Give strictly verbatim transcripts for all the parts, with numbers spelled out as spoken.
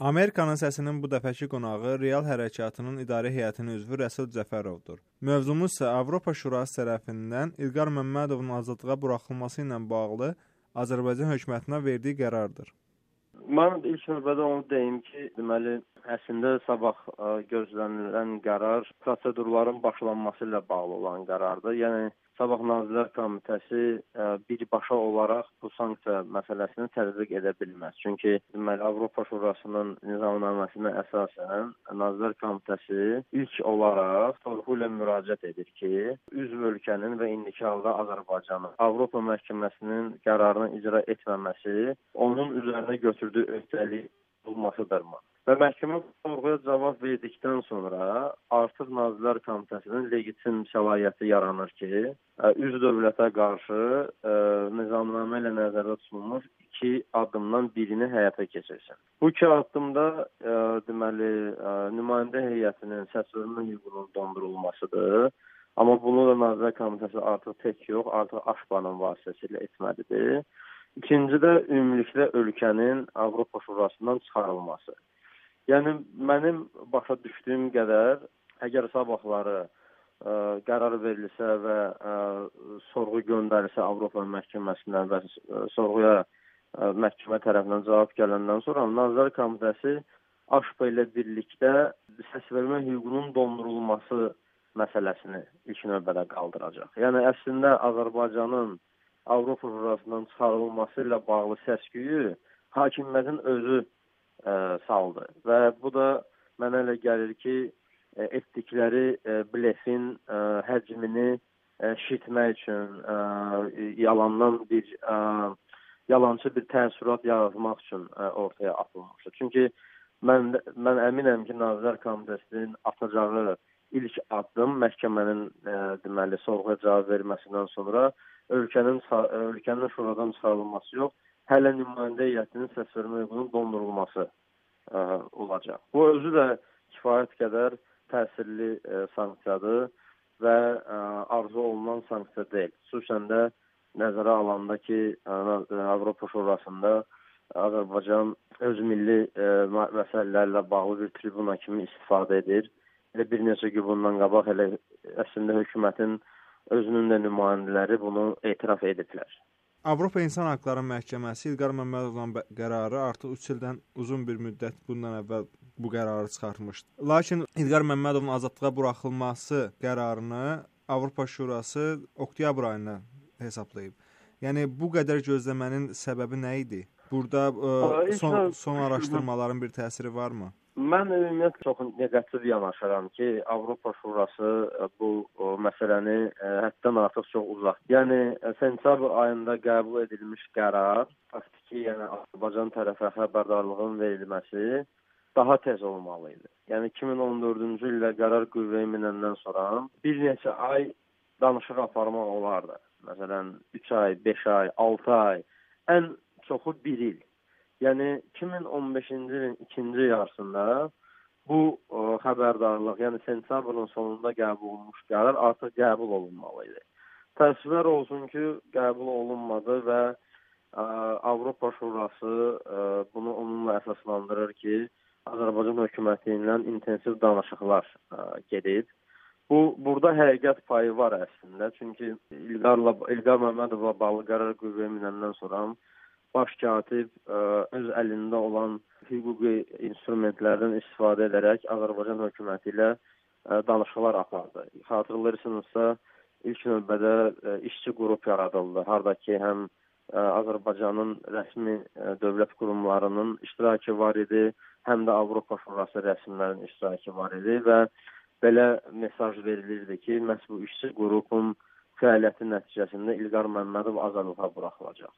Amerikanın səsinin bu dəfəki qonağı Real Hərəkatının idarə heyətinin üzvü Rəsul Cəfərovdur. Mövzumuz isə Avropa Şurası tərəfindən İlqar Məmmədovun azadlığa buraxılması ilə bağlı Azərbaycan hökumətinə verdiyi qərardır. Mən ilk növbədə onu deyim ki, deməli, əslində sabah ə, gözlənilən qərar prosedurların başlanması ilə bağlı olan qərardır. Yəni, sabah Nazirlər Komitəsi ə, birbaşa olaraq bu sanksiya məsələsini tətbiq edə bilməz. Çünki, deməli, Avropa Şurasının nizamnaməsinə əsasən Nazirlər Komitəsi ilk olaraq sorğu ilə müraciət edir ki, üzv ölkənin və indiki halda Azərbaycanın Avropa Məhkəməsinin qərarını icra etməməsi onun üzərinə götürdüyü öhdəlik olmasıdırmı? Və məhkəmə sorğuya cavab verdikdən sonra artıq Nazirlər Komitəsinin legitim səlahiyyəti yaranır ki, üzv dövlətə qarşı ə, nizamnamə ilə nəzərdə tutulmuş iki addımdan birini həyata keçirsin. Bu iki addımda ə, deməli ə, nümayəndə heyətinin səs vermə hüququnun dondurulmasıdır. Amma bunu da Nazirlər Komitəsi artıq tək yox, artıq AŞBANın vasitəsilə etməlidir. İkinci də ümumilikdə ölkənin Avropa Şurasından çıxarılması. Yəni, mənim başa düşdüyüm qədər, əgər sabahları ə, qərar verilsə və ə, sorğu göndərilsə Avropa Məhkəməsinə və ə, sorğuya ə, məhkəmə tərəfindən cavab gələndən sonra Nazirlər Komitəsi AŞBA ilə birlikdə səsvermə hüququnun dondurulması məsələsini ilk növbədə qaldıracaq. Yəni, əslində Azərbaycanın Avropa Şurasından çıxarılması ilə bağlı səs-küyü hakimiyyətin özü ə, saldı və bu da mənə elə gəlir ki, ə, etdikləri ə, blefin ə, həcmini ə, şişirtmək üçün ə, yalandan bir ə, yalançı bir təəssürat yaratmaq üçün ə, ortaya atılmışdır. Çünki mən mən əminəm ki, Nazirlər Komitəsinin atacağı ilk addım məhkəmənin ə, deməli sorğuya cavab verməsindən sonra ölkənin ölkənin şuradan çıxarılması yox, hələ nümayəndə heyətinin səsvermə hüququnun dondurulması ə, olacaq. Bu özü də kifayət qədər təsirli ə, sanksiyadır və ə, arzu olunan sanksiya deyil. Xüsusən də nəzərə alanda ki, ə, Avropa Şurasında Azərbaycan öz milli ə, məsələlərlə bağlı bir tribuna kimi istifadə edir. Elə bir neçə gün bundan qabaq elə əslində hökumətin özünün də nümayəndələri bunu etiraf ediblər. Avropa İnsan Haqları Məhkəməsi İlqar Məmmədovun qərarı artıq üç ildən uzun bir müddət bundan əvvəl bu qərarı çıxartmışdı. Lakin İlqar Məmmədovun azadlığa buraxılması qərarını Avropa Şurası oktyabr ayına hesablayıb. Yəni bu qədər gözləmənin səbəbi nə idi? Burada ə, son, son araşdırmaların bir təsiri varmı? Mən ümumiyyətlə çox neqativ yanaşıram ki, Avropa Şurası bu o, məsələni ə, həddən artıq çox uzaq. Yəni sentyabr ayında qəbul edilmiş qərar, faktiki, yəni Azərbaycan tərəfə xəbərdarlığın verilməsi daha tez olmalı idi. Yəni iki min on dördüncü ildə qərar qüvvəyə minəndən sonra bir neçə ay danışıq aparmaq olardı. Məsələn, üç ay, beş ay, altı ay, ən çoxu bir il. Yəni iki min on beşinci ilin ikinci yarısında bu ə, xəbərdarlıq, yəni sentyabrın sonunda qəbul olunmuş qərar artıq qəbul olunmalı idi. Təəssüflər olsun ki, qəbul olunmadı və ə, Avropa Şurası ə, bunu onunla əsaslandırır ki, Azərbaycan hökuməti ilə intensiv danışıqlar ə, gedib. Bu, burada həqiqət payı var əslində, çünki İlqarla, İlqar Məmmədovla bağlı qərar qüvvəyə minəndən sonra baş katib ə, öz əlində olan hüquqi instrumentlərdən istifadə edərək Azərbaycan hökuməti ilə ə, danışıqlar apardı. Xatırlayırsınızsa, ilk növbədə ə, işçi qrup yaradıldı. Hardakı həm ə, Azərbaycanın rəsmi ə, dövlət qurumlarının iştirakı var idi, həm də Avropa Şurası rəsmilərinin iştirakı var idi və belə mesaj verilirdi ki, məhz bu işçi qrupun fəaliyyəti nəticəsində İlqar Məmmədov azadlığa buraxılacaq.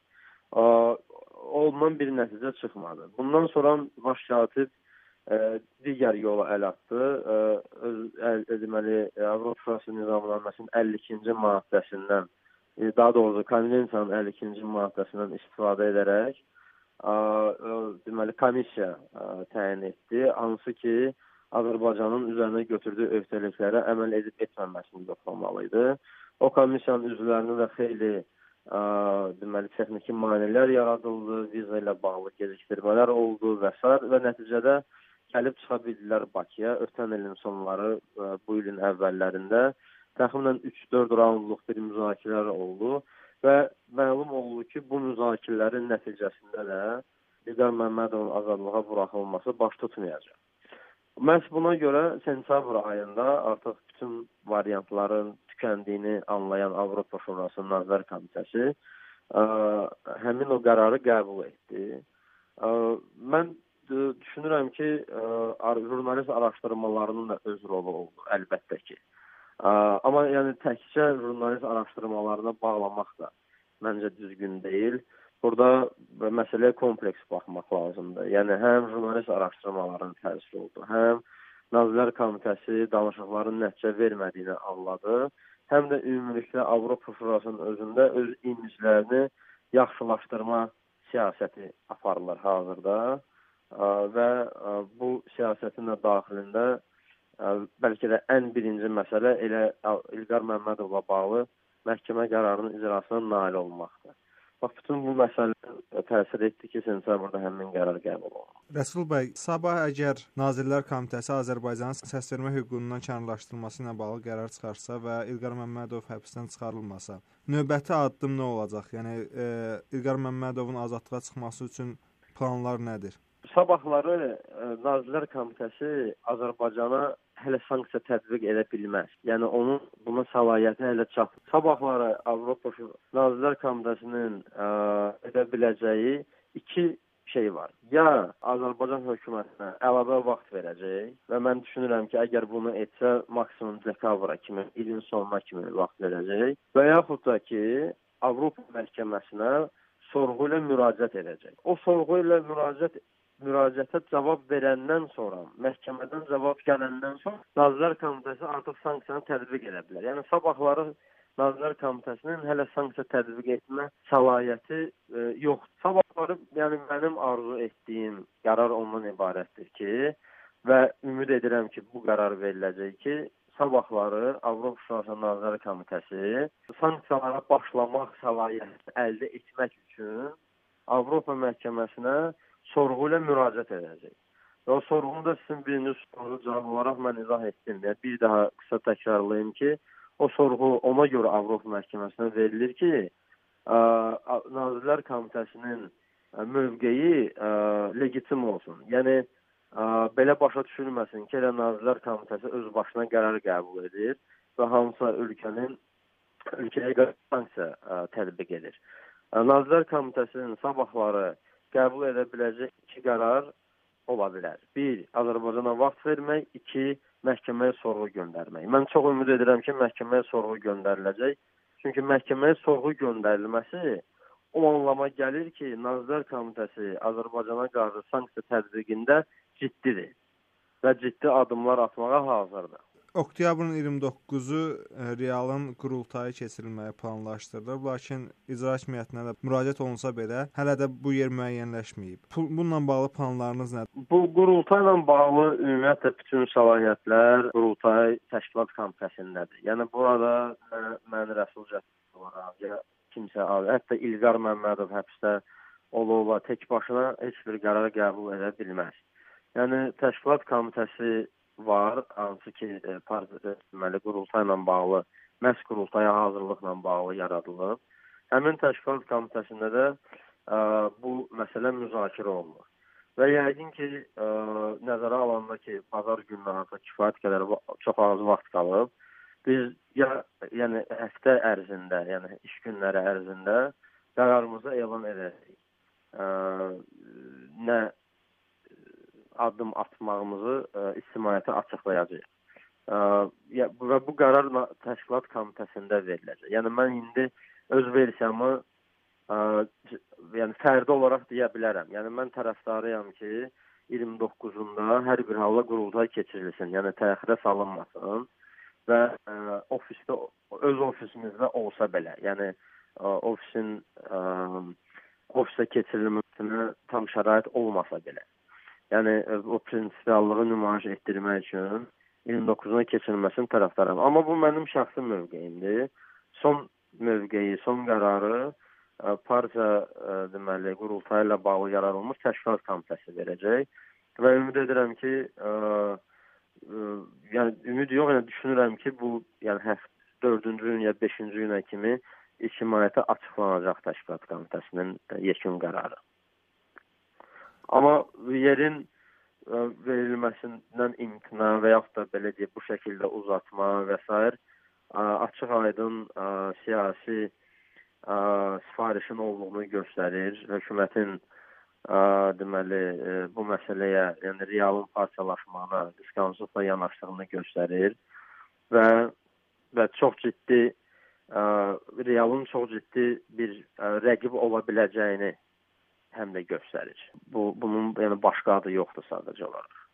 Ondan bir nəticə çıxmadı. Bundan sonra baş katib ə, digər yola əl atdı. Ə, öz, əl, deməli, Avropa Şurası nizamnaməsinin əlli ikinci maddəsindən, e, daha doğrusu konvensiyanın əlli ikinci maddəsindən istifadə edərək ə, ə, deməli, komissiya ə, təyin etdi. Hansı ki, Azərbaycanın üzərinə götürdüyü öhdəliklərə əməl edib etməməsini yoxlamalıydı. O komissiyanın üzvlərini də xeyli ə, deməli texniki maneələr yaradıldı, viza ilə bağlı gecikdirmələr oldu və s. və nəticədə gəlib çıxa bildilər Bakıya. Ötən ilin sonları, ə, bu ilin əvvəllərində təxminən üç dörd raundluq bir müzakirələr oldu və məlum oldu ki, bu müzakirələrin nəticəsində də İlqar Məmmədovun azadlığa buraxılması baş tutmayacaq. Məhz buna görə sentyabr ayında artıq bütün variantların tükəndiyini anlayan Avropa Şurasının Nazirlər Komitəsi ə, həmin o qərarı qəbul etdi. Ə, mən ə, düşünürəm ki, ə, jurnalist araşdırmalarının da öz rolu oldu, əlbəttə ki. Ə, amma yəni təkcə jurnalist araşdırmalarına bağlamaq da məncə düzgün deyil. Burada məsələyə kompleks baxmaq lazımdır. Yəni həm jurnalist araşdırmalarının təsiri oldu, həm Nazirlər Komitəsi danışıqların nəticə vermədiyini anladı, həm də ümumilikdə Avropa Şurasının özündə öz imiclərini yaxşılaşdırma siyasəti aparılır hazırda və bu siyasətin də daxilində bəlkə də ən birinci məsələ elə İlqar Məmmədovla bağlı məhkəmə qərarının icrasına nail olmaqdır. Bax, bütün bu məsələ təsir etdi ki, sentyabrda həmin qərar qəbul olundu. Rəsul bəy, sabah əgər Nazirlər Komitəsi Azərbaycanın səsvermə hüququndan kənarlaşdırılması ilə bağlı qərar çıxarsa və İlqar Məmmədov həbsdən çıxarılmasa, növbəti addım nə olacaq? Yəni e, İlqar Məmmədovun azadlığa çıxması üçün planlar nədir? Sabahları e, Nazirlər Komitəsi Azərbaycana hələ sanksiya tətbiq edə bilməz. Yəni onun buna səlahiyyəti hələ çatmır. Sabahları Avropa Nazirlər Komitəsinin ə, edə biləcəyi iki şey var. Ya Azərbaycan hökumətinə əlavə vaxt verəcək və mən düşünürəm ki, əgər bunu etsə maksimum dekabra kimi, ilin sonuna kimi vaxt verəcək və yaxud da ki, Avropa məhkəməsinə sorğu ilə müraciət edəcək. O sorğu ilə müraciət müraciətə cavab verəndən sonra, məhkəmədən cavab gələndən sonra Nazirlər Komitəsi artıq sanksiyanı tətbiq edə bilər. Yəni sabahları Nazirlər Komitəsinin hələ sanksiya tətbiq etmə səlahiyyəti e, yoxdur. Sabahları yəni mənim arzu etdiyim qərar ondan ibarətdir ki, və ümid edirəm ki, bu qərar veriləcək ki, sabahları Avropa Şurası Nazirlər Komitəsi sanksiyalara başlamaq səlahiyyətini əldə etmək üçün Avropa məhkəməsinə sorğu ilə müraciət edəcək. Və o sorğunu da sizin birinci sualınıza cavab olaraq mən izah etdim. Yəni, bir daha qısa təkrarlayım ki, o sorğu ona görə Avropa məhkəməsinə verilir ki, ə, Nazirlər Komitəsinin mövqeyi ə, legitim olsun. Yəni, ə, belə başa düşülməsin ki, elə Nazirlər Komitəsi öz başına qərar qəbul edir və hansısa ölkənin ölkəyə sanksiya ə, tətbiq edir. Ə, Nazirlər Komitəsinin sabahları qəbul edə biləcək iki qərar ola bilər. Bir, Azərbaycana vaxt vermək, iki, məhkəməyə sorğu göndərmək. Mən çox ümid edirəm ki, məhkəməyə sorğu göndəriləcək. Çünki məhkəməyə sorğu göndərilməsi o anlama gəlir ki, Nazirlər Komitəsi Azərbaycana qarşı sanksiya tətbiqində ciddidir və ciddi addımlar atmağa hazırdır. Oktyabrın iyirmi doqquzu realın qurultayı keçirilməyi planlaşdırılır, lakin icra hakimiyyətinə də müraciət olunsa belə, hələ də bu yer müəyyənləşməyib. Bununla bağlı planlarınız nədir? Bu qurultayla bağlı ümumiyyətlə bütün səlahiyyətlər qurultay təşkilat komitəsindədir. Yəni burada mən Rəsul Cəfər olaraq, ya kimsə, hətta İlqar Məmmədov həbsdə olub, tək başına heç bir qərar qəbul edə bilməz. Yəni təşkilat komitəsi var, hansı ki, deməli, qurultayla bağlı, məhz qurultaya hazırlıqla bağlı yaradılıb. Həmin təşkilat komitəsində də ə, bu məsələ müzakirə olunur. Və yəqin ki, ə, nəzərə alanda ki, bazar günü artıq kifayət qədər çox az vaxt qalıb, biz ya, yəni həftə ərzində, yəni iş günləri ərzində qərarımızı elan edəcəyik. Ə, nə addım atmağımızı ə, ictimaiyyətə açıqlayacağıq. Ə, və bu qərar təşkilat komitəsində veriləcək. Yəni mən indi öz versiyamı ə, yəni fərdi olaraq deyə bilərəm. Yəni mən tərəfdarıyam ki, iyirmi doqquzunda hər bir halda qurultay keçirilsin. Yəni təxirə salınmasın və ə, ofisdə öz ofisimizdə olsa belə, yəni ə, ofisin ə, ofisə keçirilməsinə tam şərait olmasa belə. Yəni o prinsipiallığı nümayiş etdirmək üçün iyirmi doqquzuna keçirilməsinin tərəfdarıyam. Amma bu mənim şəxsi mövqeyimdir. Son mövqeyi, son qərarı partiya deməli qurultayı ilə bağlı yaradılmış təşkilat komitəsi verəcək və ümid edirəm ki, ə, ə, yəni ümid yox, yəni düşünürəm ki, bu yəni həftə dördüncü gün ya beşinci günə kimi ictimaiyyətə açıqlanacaq təşkilat komitəsinin yekun qərarı. Amma yerin ə, verilməsindən imtina və yaxud da belə deyək, bu şəkildə uzatma və s. açıq aydın ə, siyasi ə, sifarişin olduğunu göstərir. Hökumətin ə, deməli ə, bu məsələyə, yəni realın parçalaşmağına qısqanclıqla yanaşdığını göstərir və və çox ciddi ə, realın çox ciddi bir ə, rəqib ola biləcəyini həm də göstərir. Bu bunun yəni başqa adı yoxdur sadəcə olaraq.